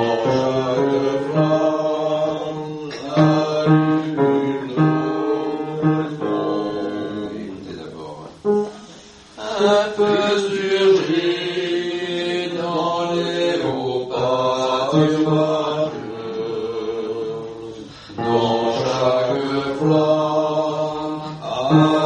Un peu surgit dans les hauts pâturages, dont chaque flamme a